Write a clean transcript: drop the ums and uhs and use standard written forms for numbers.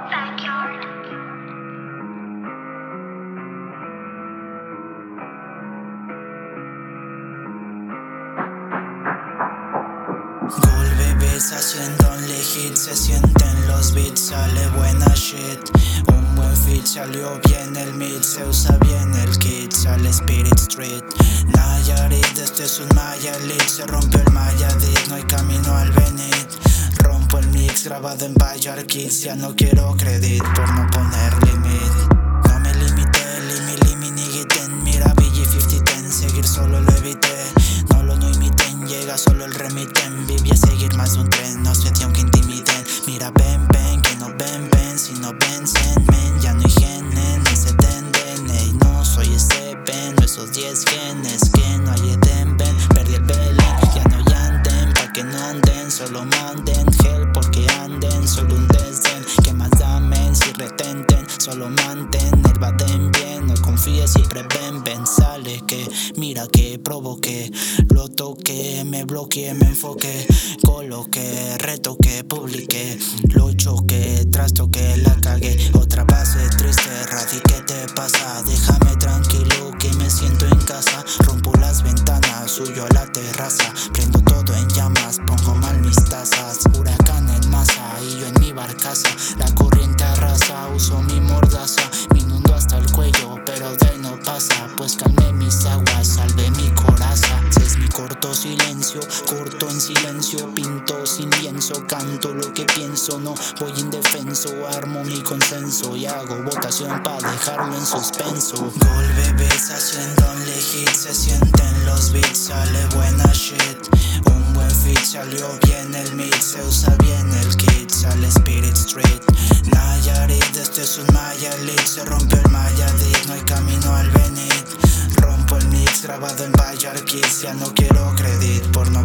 backyard. Gol bebés haciendo un hit, se sienten los beats, sale buena shit. Un buen fit, salió bien el mid, se usa bien el kit, sale Spirit Street. Nayarit, este es un Maya Lead, se rompió el Mayadit, no hay camino al Benit. Rompo el mix grabado en Bayard Kids, ya no quiero credit por no poner limit. No me limité, limi nigiten, mira BG 5010, seguir solo lo evité. No lo no imiten, llega solo el remiten, viví a seguir más de un tren, no sé si aunque intimiden. Mira ven, que no ven, si no vencen, men, ya no hay genen, ni se tenden, ey, no soy ese pen, esos 10 genes que no hay eden, ven, perdí el Belén, ya no anden, pa' que no anden, solo manden, gel porque anden, solo un desdén, que más damen, si retenten, solo mantén, el baden bien, no confíes y prevén, ven, sale que, mira que provoqué, lo toqué, me bloqueé, me enfoqué, coloqué, retoqué, publiqué, lo choqué, trastoqué, la cagué, otra base triste, Radi, ¿qué te pasa? Déjame tranquilo que me siento en casa, rompo las ventanas, suyo a la terraza, prendo todo en llamas, pongo mal mis tazas, huracán en masa y yo en mi barcaza, la corriente arrasa, uso mi mordaza, me inundo hasta el cuello, pero de ahí no pasa, pues calmé mis aguas, salvé mi coraza, es mi corto silencio, corto en silencio, pinto sin lienzo, canto lo que pienso, no voy indefenso, armo mi consenso y hago votación pa' dejarlo en suspenso. Gol bebés haciendo un hit, se sienten los beats, sale buena shit. Un buen fit, salió bien el mid, se usa bien el kit, sale Spirit Street. Nayarit, este es un Maya Lead, se rompió el Mayadit, no hay camino al Benit. Rompo el mix grabado en Bayard Kids, ya no quiero credit por no